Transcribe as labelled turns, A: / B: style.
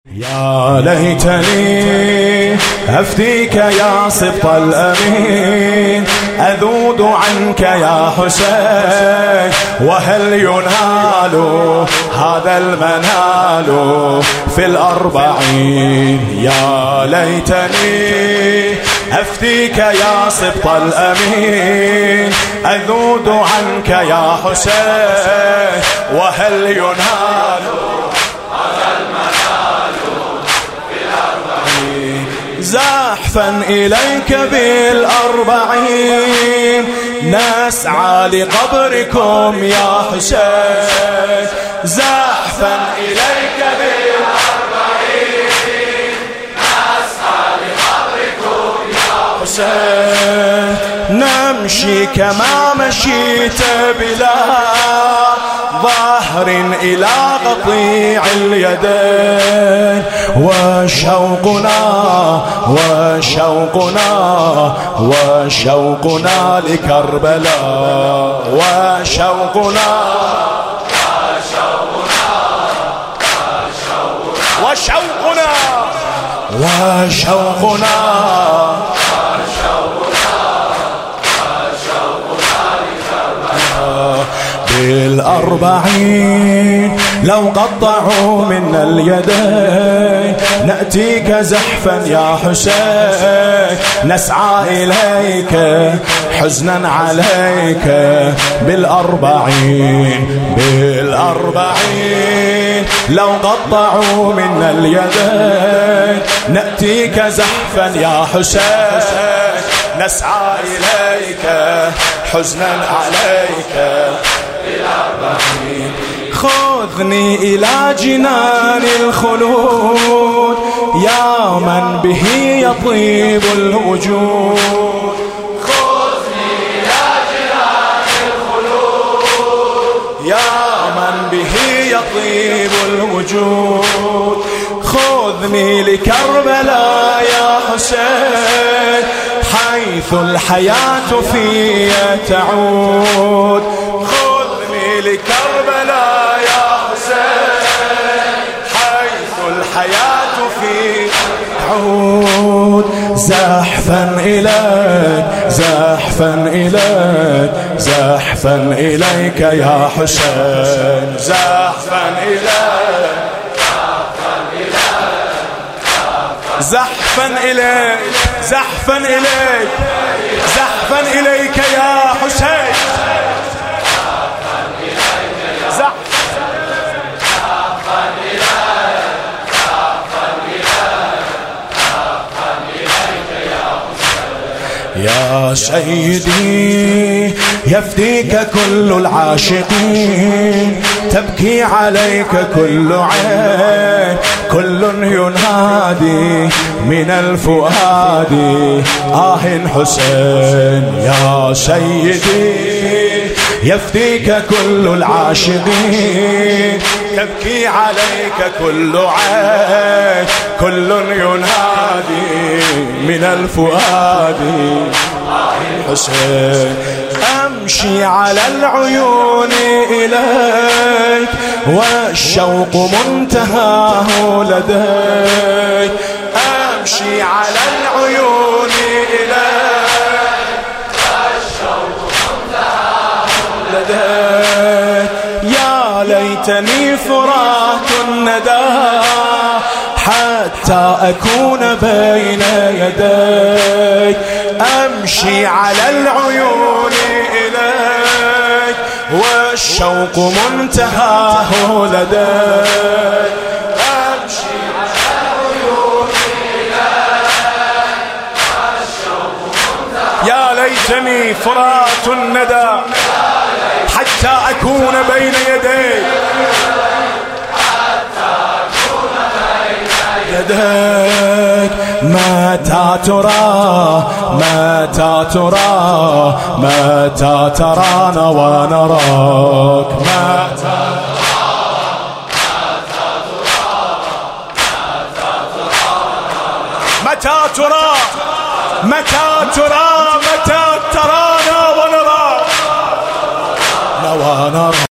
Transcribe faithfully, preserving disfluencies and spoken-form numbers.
A: يا ليتني أفديك يا سبط الأمين، أذود عنك يا حسين، وهل ينال هذا المنال في الأربعين؟ يا ليتني أفديك يا سبط الأمين، أذود عنك يا حسين، وهل ينال زحفا إليك بالأربعين، نسعى لقبركم يا حسين. زحفا إليك بالأربعين، نسعى لقبركم يا حسين. نمشي كما مشيت بلا ظهر إلى قطيع اليدين، وشوقنا وشوقنا وشوقنا لكربلاء، وشوقنا وشوقنا وشوقنا بالأربعين. لو قطعوا منا اليدين نأتيك زحفا يا حسين، نسعى إليك حزنا عليك بالأربعين. بالأربعين لو قطعوا منا اليدين نأتيك زحفا يا حسين، نسعى إليك حزنا عليك بالأربعين. خذني إلى جنان الخلود يا من به يطيب الوجود. خذني إلى جنان الخلود يا من به يطيب الوجود. خذني لكربلاء يا حسين، حيث الحياة في تعود. خذني لكربلاء يا حسين، حيث الحياة في تعود. زحفا إليك زحفا إليك زحفا إليك يا حسين. زحفا إليك زحفا إليك زحفا إليك زحفا إليك يا حسين. يا سيدي يفديك كل العاشقين، تبكي عليك كل عين، كل ينادي من الفؤاد آه حسين. يا سيدي يفديك كل العاشقين، تبكي عليك كل عين، كل ينادي من الفؤاد آه حسين. أمشي على العيون إليك والشوق منتهاه لديك. أمشي على العيون إليك والشوق منتهاه لديك. يا ليتني فرات الندى حتى أكون بين يديك. أمشي على العيون إليك والشوق منتهاه لديك. أمشي على العيون إليك والشوق منتهاه. يا ليتني فرات الندى حتى أكون بين يديك، يديك. متى ترى متى ترى متى ترانا ونراك. متى متى ترى متى ترى متى ترانا ونراك ونراك.